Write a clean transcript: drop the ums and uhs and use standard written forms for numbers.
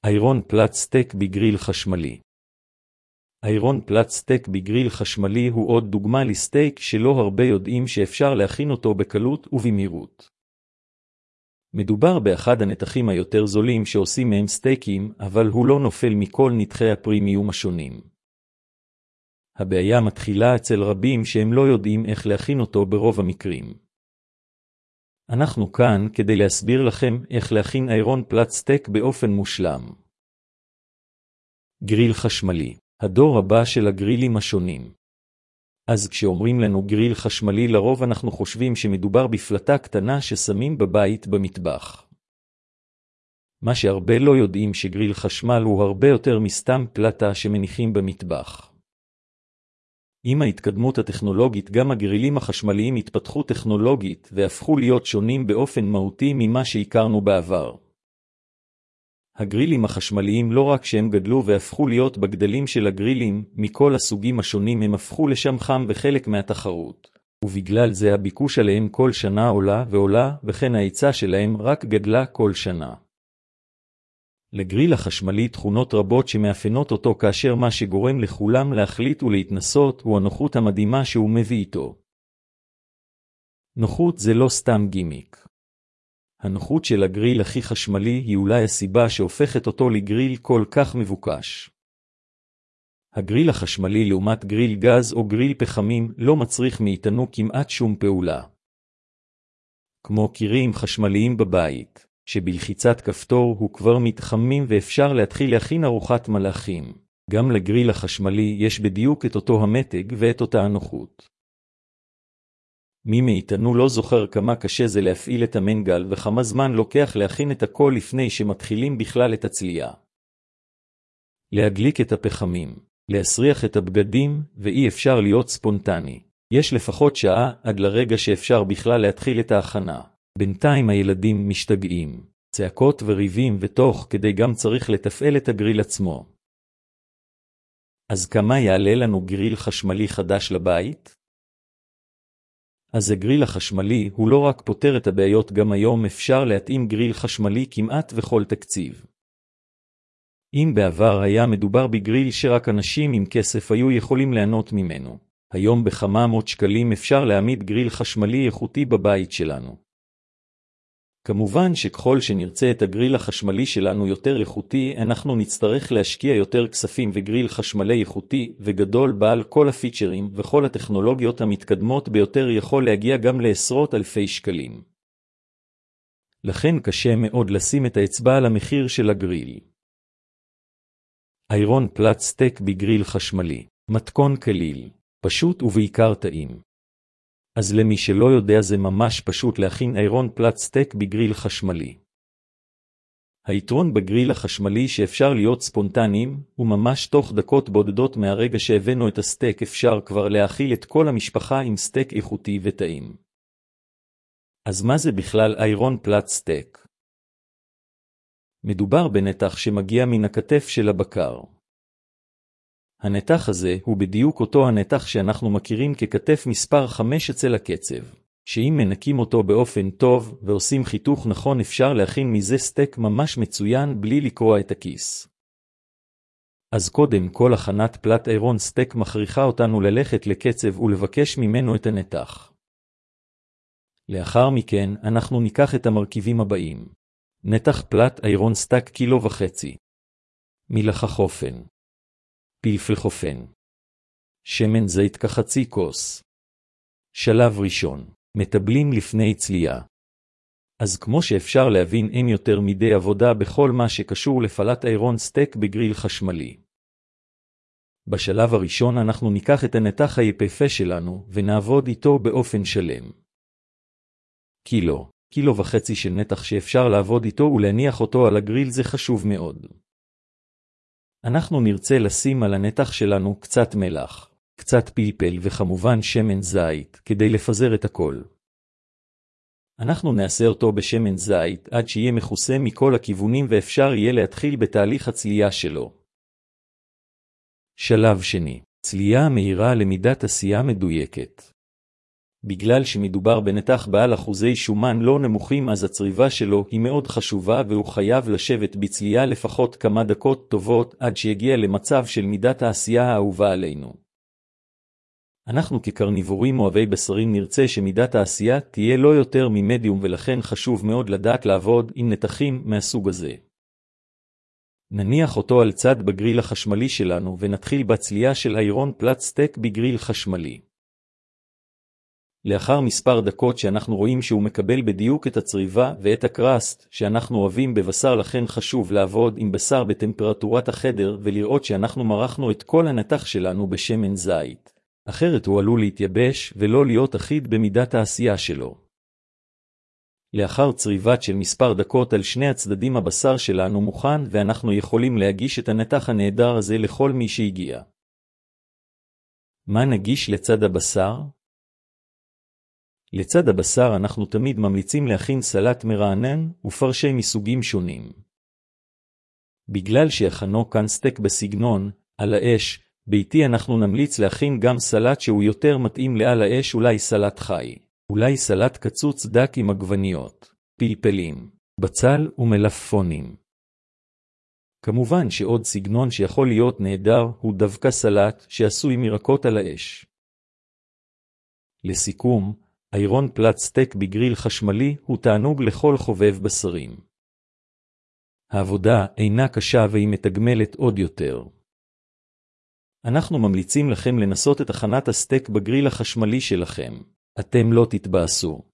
איירון פלט סטייק בגריל חשמלי. איירון פלט סטייק בגריל חשמלי הוא עוד דוגמה לסטייק שלא הרבה יודעים שאפשר להכין אותו בקלות ובמהירות. מדובר באחד הנתחים היותר זולים שעושים מהם סטייקים, אבל הוא לא נופל מכל נתחי הפרימיום השונים. הבעיה מתחילה אצל רבים שהם לא יודעים איך להכין אותו ברוב המקרים. אנחנו כאן כדי להסביר לכם איך להכין איירון פלט סטייק באופן מושלם. גריל חשמלי, הדור הבא של הגרילים השונים. אז כשאומרים לנו גריל חשמלי לרוב אנחנו חושבים שמדובר בפלטה קטנה ששמים בבית במטבח. מה שהרבה לא יודעים שגריל חשמל הוא הרבה יותר מסתם פלטה שמניחים במטבח. עם ההתקדמות הטכנולוגית גם הגרילים החשמליים התפתחו טכנולוגית והפכו להיות שונים באופן מהותי ממה שהכרנו בעבר. הגרילים החשמליים לא רק שהם גדלו והפכו להיות בגדלים של הגרילים, מכל הסוגים השונים הם הפכו לשם חם וחלק מהתחרות, ובגלל זה הביקוש עליהם כל שנה עולה ועולה, וכן ההיצע שלהם רק גדלה כל שנה. לגריל החשמלי תכונות רבות שמאפיינות אותו כאשר מה שגורם לכולם להחליט ולהתנסות הוא הנוחות המדהימה שהוא מביא איתו. נוחות זה לא סתם גימיק. הנוחות של הגריל הכי חשמלי היא אולי הסיבה שהופכת אותו לגריל כל כך מבוקש. הגריל החשמלי לעומת גריל גז או גריל פחמים לא מצריך מאיתנו כמעט שום פעולה. כמו קירים חשמליים בבית, שבלחיצת כפתור הוא כבר מתחמם ואפשר להתחיל להכין ארוחת מלאכים. גם לגריל החשמלי יש בדיוק את אותו המתג ואת אותה הנוחות. מי מאיתנו לא זוכר כמה קשה זה להפעיל את המנגל וכמה זמן לוקח להכין את הכל לפני שמתחילים בכלל את הצלייה. להדליק את הפחמים, להסריח את הבגדים, ואי אפשר להיות ספונטני. יש לפחות שעה עד לרגע שאפשר בכלל להתחיל את ההכנה. בינתיים הילדים משתגעים, צעקות וריבים ותוך כדי גם צריך לתפעל את הגריל עצמו. אז כמה יעלה לנו גריל חשמלי חדש לבית? אז הגריל החשמלי הוא לא רק פותר את הבעיות, גם היום אפשר להתאים גריל חשמלי כמעט וכל תקציב. אם בעבר היה מדובר בגריל שרק אנשים עם כסף היו יכולים ליהנות ממנו, היום בכמה מאות שקלים אפשר להעמיד גריל חשמלי איכותי בבית שלנו. כמובן שככל שנרצה את הגריל החשמלי שלנו יותר איכותי, אנחנו נצטרך להשקיע יותר כספים, וגריל חשמלי איכותי וגדול בעל כל הפיצ'רים וכל הטכנולוגיות המתקדמות ביותר יכול להגיע גם לעשרות אלפי שקלים. לכן קשה מאוד לשים את האצבע על המחיר של הגריל. איירון פלט סטייק בגריל חשמלי, מתכון קליל, פשוט ובעיקר טעים. אז למי שלא יודע זה ממש פשוט להכין איירון פלט סטייק בגריל חשמלי. היתרון בגריל החשמלי שאפשר להיות ספונטניים, וממש תוך דקות בודדות מהרגע שהבאנו את הסטייק אפשר כבר להאכיל את כל המשפחה עם סטייק איכותי וטעים. אז מה זה בכלל איירון פלט סטייק? מדובר בנתח שמגיע מן הכתף של הבקר. הנתח הזה הוא בדיוק אותו הנתח שאנחנו מכירים ככתף מספר 5 אצל הקצב, שאם מנקים אותו באופן טוב ועושים חיתוך נכון אפשר להכין מזה סטייק ממש מצוין בלי לקרוע את הכיס. אז קודם כל הכנת פלט איירון סטייק מכריחה אותנו ללכת לקצב ולבקש ממנו את הנתח. לאחר מכן אנחנו ניקח את המרכיבים הבאים. נתח פלט איירון סטייק 1.5 קילו, מלח חופן, פלפל חופן, שמן זית כחצי כוס. שלב ראשון, מטבלים לפני צלייה. אז כמו שאפשר להבין אין יותר מדי עבודה בכל מה שקשור לפלט איירון סטייק בגריל חשמלי. בשלב הראשון אנחנו ניקח את הנתח היפהפה שלנו ונעבוד איתו באופן שלם. 1.5 קילו של נתח שאפשר לעבוד איתו ולהניח אותו על הגריל זה חשוב מאוד. אנחנו נרצה לשים על הנתח שלנו קצת מלח, קצת פלפל וכמובן שמן זית כדי לפזר את הכל. אנחנו נעשה אותו בשמן זית עד שיהיה מכוסה מכל הכיוונים ואפשר יהיה להתחיל בתהליך הצלייה שלו. שלב שני, צלייה מהירה למידת עשייה מדויקת. בגלל שמדובר בנתח בעל אחוזי שומן לא נמוכים, אז הצריבה שלו היא מאוד חשובה, והוא חייב לשבת בצלייה לפחות כמה דקות טובות עד שיגיע למצב של מידת העשייה האהובה עלינו. אנחנו כקרניבורים אוהבי בשרים נרצה שמידת העשייה תהיה לא יותר ממדיום, ולכן חשוב מאוד לדעת לעבוד עם נתחים מהסוג הזה. נניח אותו על צד בגריל החשמלי שלנו ונתחיל בצלייה של איירון פלט סטייק בגריל חשמלי. לאחר מספר דקות שאנחנו רואים שהוא מקבל בדיוק את הצריבה ואת הקרסט שאנחנו אוהבים בבשר, לכן חשוב לעבוד עם בשר בטמפרטורת החדר ולראות שאנחנו מרחנו את כל הנתח שלנו בשמן זית. אחרת הוא עלול להתייבש ולא להיות אחיד במידת העשייה שלו. לאחר צריבת של מספר דקות על שני הצדדים הבשר שלנו מוכן, ואנחנו יכולים להגיש את הנתח הנהדר הזה לכל מי שהגיע. מה נגיש לצד הבשר? לצד הבשר אנחנו תמיד ממליצים להכין סלט מרענן ופרשי מסוגים שונים. בגלל שהכנו כאן סטייק בסגנון על האש ביתי, אנחנו נמליץ להכין גם סלט שהוא יותר מתאים לעל האש, אולי סלט חי, אולי סלט קצוץ דק עם עגבניות, פלפלים, בצל ומלפפונים. כמובן שעוד סגנון שיכול להיות נהדר הוא דווקא סלט שעשוי מירקות על האש. לסיכום, איירון פלט סטייק בגריל חשמלי הוא תענוג לכל חובב בשרים. העבודה אינה קשה והיא מתגמלת עוד יותר. אנחנו ממליצים לכם לנסות את הכנת הסטייק בגריל החשמלי שלכם. אתם לא תתבאסו.